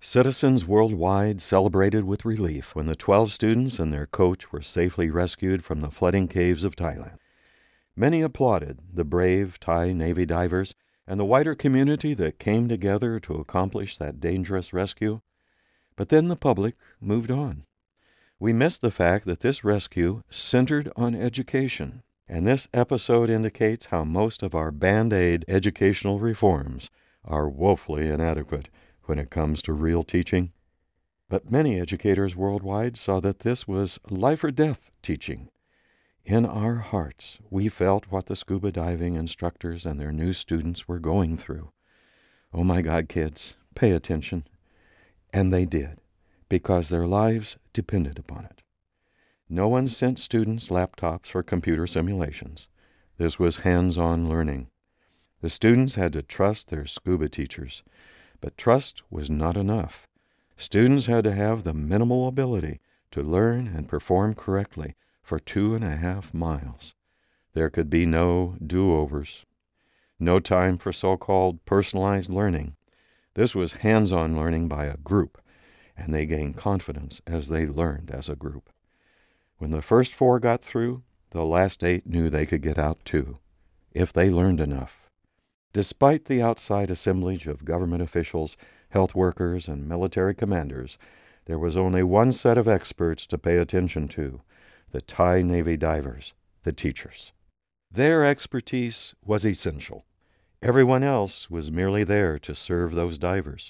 Citizens worldwide celebrated with relief when the 12 students and their coach were safely rescued from the flooding caves of Thailand. Many applauded the brave Thai Navy divers and the wider community that came together to accomplish that dangerous rescue. But then the public moved on. We missed the fact that this rescue centered on education, and this episode indicates how most of our Band-Aid educational reforms are woefully inadequate when it comes to real teaching. But many educators worldwide saw that this was life-or-death teaching. In our hearts, we felt what the scuba diving instructors and their new students were going through. Oh my God, kids, pay attention. And they did, because their lives depended upon it. No one sent students laptops for computer simulations. This was hands-on learning. The students had to trust their scuba teachers, but trust was not enough. Students had to have the minimal ability to learn and perform correctly for 2.5 miles. There could be no do-overs, no time for so-called personalized learning. This was hands-on learning by a group, and they gained confidence as they learned as a group. When the first 4 got through, the last 8 knew they could get out too, if they learned enough. Despite the outside assemblage of government officials, health workers, and military commanders, there was only one set of experts to pay attention to: the Thai Navy divers, the teachers. Their expertise was essential. Everyone else was merely there to serve those divers.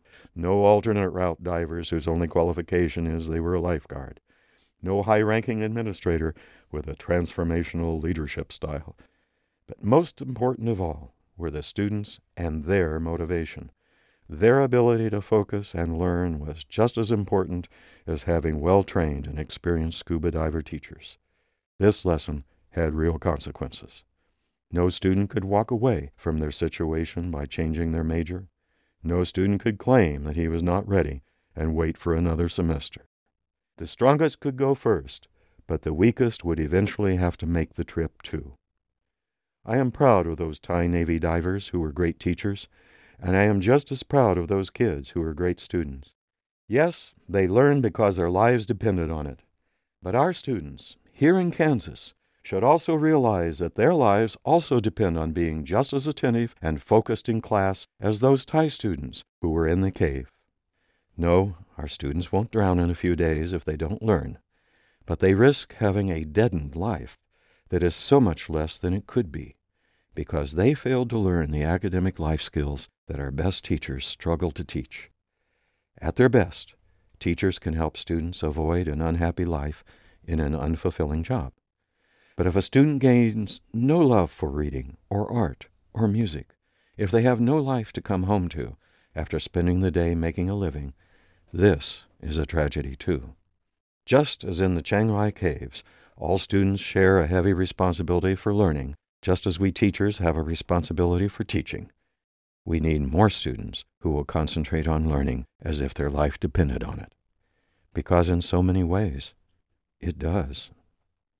No alternate route divers whose only qualification is they were a lifeguard. No high-ranking administrator with a transformational leadership style. But most important of all were the students and their motivation. Their ability to focus and learn was just as important as having well-trained and experienced scuba diver teachers. This lesson had real consequences. No student could walk away from their situation by changing their major. No student could claim that he was not ready and wait for another semester. The strongest could go first, but the weakest would eventually have to make the trip too. I am proud of those Thai Navy divers who were great teachers, and I am just as proud of those kids who were great students. Yes, they learned because their lives depended on it. But our students, here in Kansas, should also realize that their lives also depend on being just as attentive and focused in class as those Thai students who were in the cave. No, our students won't drown in a few days if they don't learn, but they risk having a deadened life that is so much less than it could be, because they failed to learn the academic life skills that our best teachers struggle to teach. At their best, teachers can help students avoid an unhappy life in an unfulfilling job. But if a student gains no love for reading or art or music, if they have no life to come home to after spending the day making a living, this is a tragedy too. Just as in the Chiang Rai caves, all students share a heavy responsibility for learning, just as we teachers have a responsibility for teaching. We need more students who will concentrate on learning as if their life depended on it. Because in so many ways, it does.